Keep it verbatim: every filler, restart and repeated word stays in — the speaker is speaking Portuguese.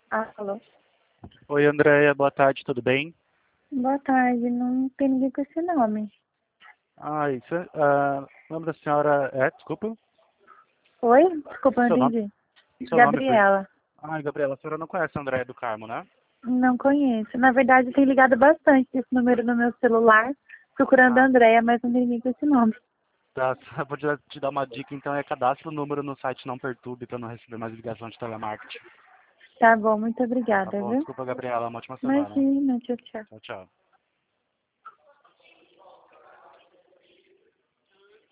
Alô? Oi, Andréia, boa tarde, tudo bem? Boa tarde, não tem ninguém com esse nome. Ah, isso, ah, o nome da senhora é, desculpa, Oi? Desculpa, não seu nome, entendi. seu nome foi... Gabriela. Ai, Gabriela, a senhora não conhece a Andréia do Carmo, né? Não conheço. Na verdade, tem ligado bastante esse número no meu celular, procurando a Ah, Andréia, mas não tem ninguém com esse nome. tá, vou te te dar uma dica, então, é cadastre o número no site Não Perturbe para não receber mais ligação de telemarketing. Tá bom, muito Tá obrigada, bom, viu? desculpa, Gabriela, uma ótima semana. Imagina, tchau, tchau. Tchau, tchau.